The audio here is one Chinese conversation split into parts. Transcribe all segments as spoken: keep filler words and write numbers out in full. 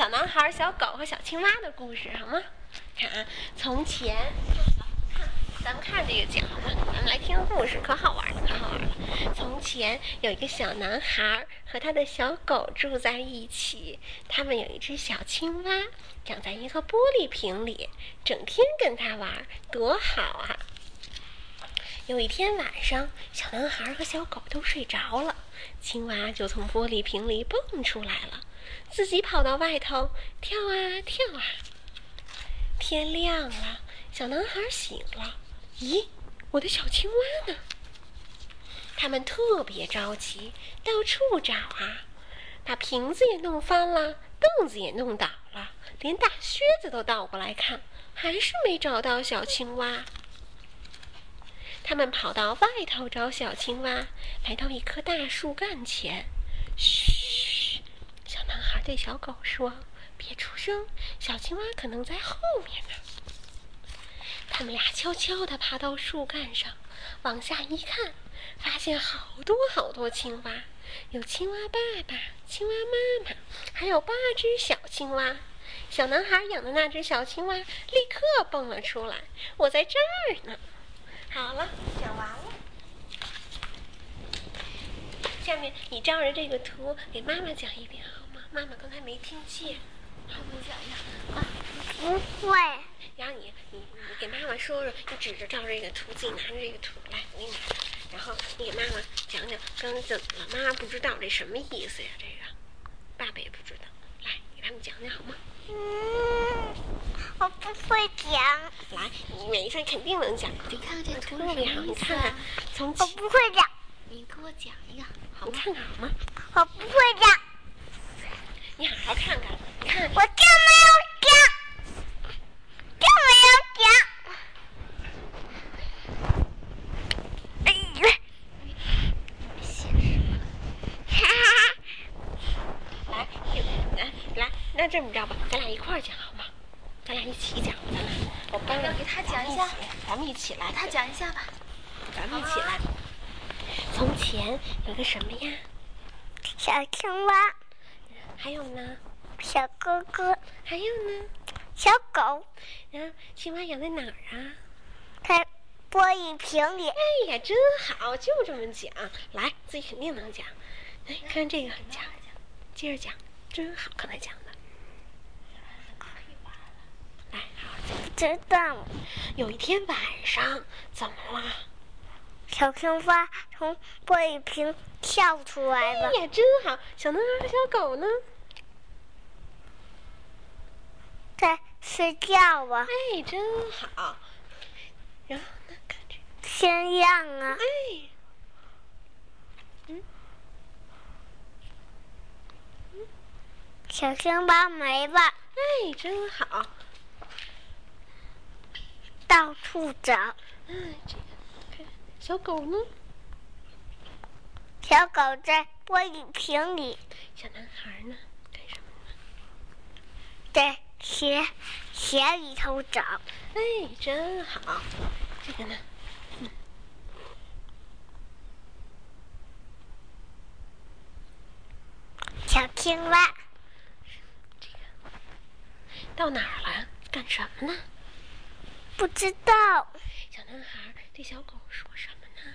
小男孩、小狗和小青蛙的故事，好吗？看啊，从前，看，咱们看这个讲好吗？咱们来听故事，可好玩了，可好玩了。从前有一个小男孩和他的小狗住在一起，他们有一只小青蛙，养在一个玻璃瓶里，整天跟他玩，多好啊！有一天晚上，小男孩和小狗都睡着了，青蛙就从玻璃瓶里蹦出来了，自己跑到外头跳啊跳啊。天亮了，小男孩醒了，咦，我的小青蛙呢？他们特别着急，到处找啊，把瓶子也弄翻了，凳子也弄倒了，连大靴子都倒过来看，还是没找到小青蛙。他们跑到外头找小青蛙，来到一棵大树干前。嘘，小男孩对小狗说：“别出声，小青蛙可能在后面呢。”他们俩悄悄地爬到树干上，往下一看，发现好多好多青蛙，有青蛙爸爸、青蛙妈妈，还有八只小青蛙。小男孩养的那只小青蛙立刻蹦了出来：“我在这儿呢！”好了，讲完了。下面你照着这个图给妈妈讲一遍好吗？妈妈刚才没听见，好，你讲一下啊。 不会。 然后你你你给妈妈说说，你指着照着这个图，自己拿着这个图来，我给你拿。然后你给妈妈讲讲刚才怎么了？妈妈不知道这什么意思呀？这个，爸爸也不知道。来，给他们讲讲好吗？ 嗯，我不会讲。 来，你每一次肯定能讲。 你看这图特别好，你看看，从我不会讲。 你给我讲一个，好你看看好吗？ 我不会讲。 你好好看看，你看。 我就没有讲，就没有讲。哎呀！ 写什么？ 哈哈。 来，来来，那这么着吧，咱俩一块儿讲好吗？咱俩一起讲，咱俩，我帮要给他讲一下， 咱们一起来， 他讲一下吧， 咱们一起来。从前有个什么呀？ 小青蛙。 还有呢？ 小哥哥。 还有呢？ 小狗。 然后青蛙养在哪儿啊？ 在玻璃瓶里。 哎呀，真好，就这么讲。来，自己肯定能讲。来，看这个讲，接着讲，真好，刚才讲的。来，好好讲。 知道了。 有一天晚上，怎么了？ 小青蛙从玻璃瓶跳出来了。 哎呀，真好！小男孩和小狗呢？ 在睡觉啊。 哎，真好。然后呢，看这个。 天亮啊。 哎。嗯。 嗯。小青蛙没了。 哎，真好。 到处找。 嗯，这个。小狗呢？ 小狗在玻璃瓶里。 小男孩呢？干什么呢？ 在鞋鞋里头找。 哎，真好。这个呢？嗯。 小青蛙。 这个到哪儿了？干什么呢？ 不知道。 小男孩对小狗说什么呢？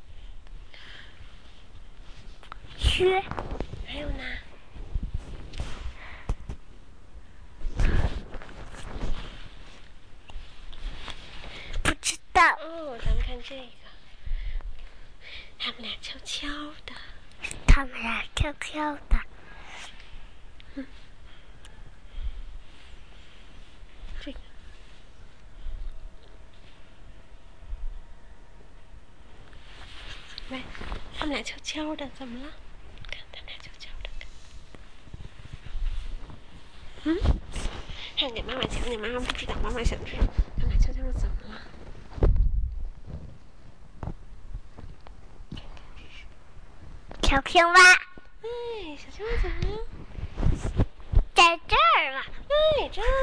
嘘。 还有呢？ 不知道。 哦，咱们看这个，他们俩悄悄的。 他们俩悄悄的。 嗯。这个。喂，他们俩悄悄的，怎么了？看，他们俩悄悄的。嗯？看，给妈妈讲讲，妈妈不知道，妈妈想知道，他们俩悄悄的怎么了？ 小青蛙。 哎，小青蛙怎么了？ 在这儿了。 哎，真